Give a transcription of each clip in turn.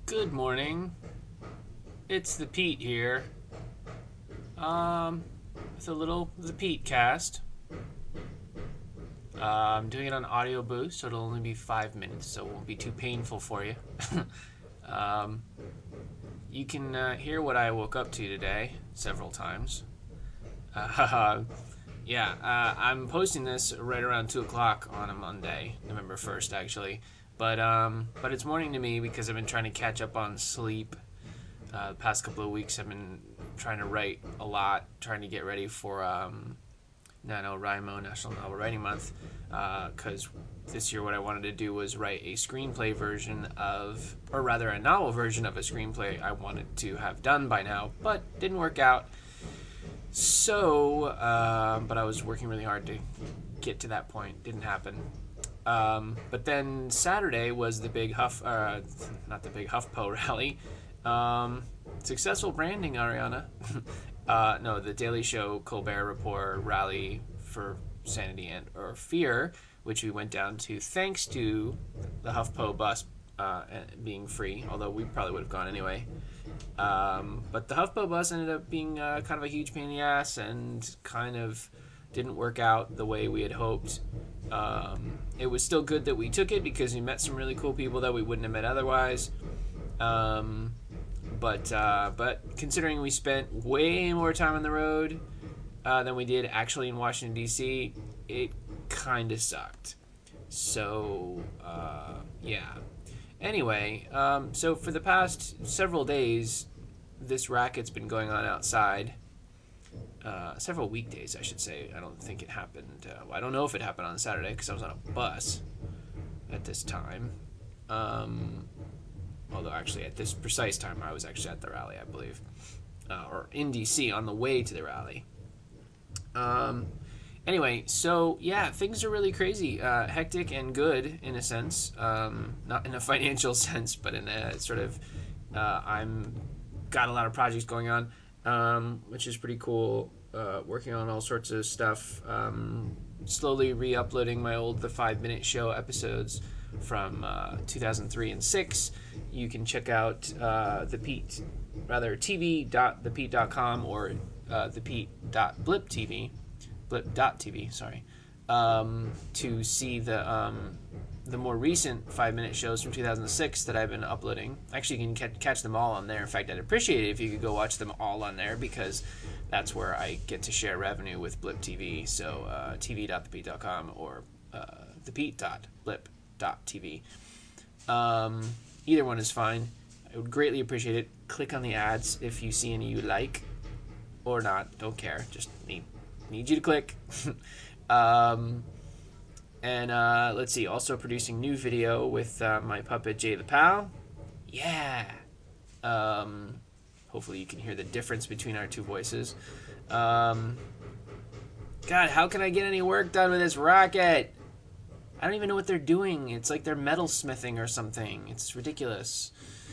Good morning. It's the Pete here. With the Pete cast. I'm doing it on Audio Boost, so it'll only be 5 minutes, so it won't be too painful for you. um, you can hear what I woke up to today several times. Uh, I'm posting this right around 2 o'clock on a Monday, November 1st, actually. But it's morning to me because I've been trying to catch up on sleep. The past couple of weeks, I've been trying to write a lot, trying to get ready for NaNoWriMo, National Novel Writing Month, because this year what I wanted to do was write a screenplay version of, or rather a novel version of a screenplay I wanted to have done by now, but didn't work out. So, but I was working really hard to get to that point. Didn't happen. But then Saturday was the big not the big HuffPo rally. Successful branding, Ariana. No, the Daily Show Colbert Report rally for sanity and or fear, which we went down to thanks to the HuffPo bus being free, although we probably would have gone anyway. But the HuffPo bus ended up being kind of a huge pain in the ass and kind of didn't work out the way we had hoped. It was still good that we took it because we met some really cool people that we wouldn't have met otherwise. But considering we spent way more time on the road than we did actually in Washington, D.C., it kind of sucked. So, yeah. Anyway, so for the past several days, this racket's been going on outside. Several weekdays, I should say. I don't think it happened. I don't know if it happened on Saturday because I was on a bus at this time. Although actually at this precise time I was actually at the rally, I believe. Or in DC on the way to the rally. Anyway, so yeah, things are really crazy. Hectic and good in a sense. Not in a financial sense, but in a sort of I'm got a lot of projects going on, which is pretty cool. Working on all sorts of stuff. Slowly re-uploading my old The 5 Minute Show episodes from 2003 and 6. You can check out tv.thepete.com or blip.tv, sorry, to see the more recent 5 Minute shows from 2006 that I've been uploading. Actually, you can catch them all on there. In fact, I'd appreciate it if you could go watch them all on there because that's where I get to share revenue with Blip TV. So tv.thepete.com or thepete.blip.tv. Either one is fine. I would greatly appreciate it. Click on the ads if you see any you like or not. Don't care. Just need you to click. And let's see. Also producing new video with my puppet Jay the Pal. Yeah. Hopefully you can hear the difference between our two voices. God, how can I get any work done with this racket? I don't even know what they're doing. It's like they're metal smithing or something. It's ridiculous.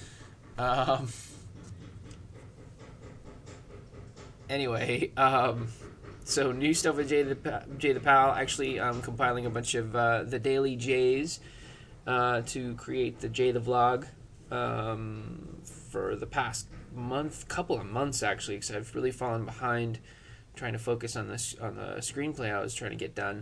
Anyway, so new stuff with Jay the Pal. Actually, compiling a bunch of the Daily Jays to create the Jay the Vlog for the past couple of months actually, because I've really fallen behind trying to focus on the screenplay I was trying to get done.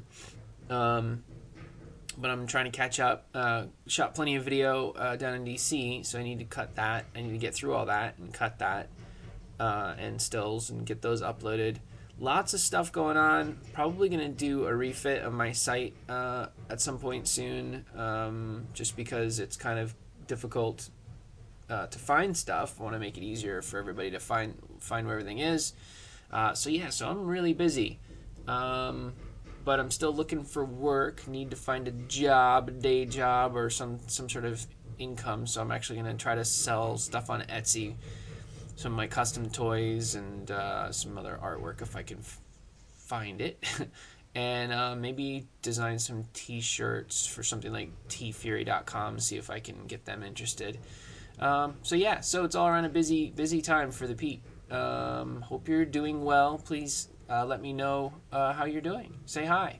But I'm trying to catch up. Shot plenty of video down in DC, so I need to cut that. I need to get through all that and cut that and stills and get those uploaded. Lots of stuff going on. Probably going to do a refit of my site at some point soon, just because it's kind of difficult to find stuff. I want to make it easier for everybody to find where everything is. So I'm really busy. But I'm still looking for work. Need to find a day job, or some sort of income. So I'm actually going to try to sell stuff on Etsy, some of my custom toys and some other artwork if I can find it, and maybe design some T-shirts for something like tfury.com. See if I can get them interested. So it's all around a busy time for the Pete. Hope you're doing well. Please. Let me know how you're doing. Say hi.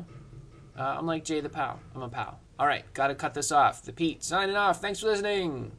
I'm like Jay the Pal. I'm a pal. All right, got to cut this off. The Pete signing off. Thanks for listening.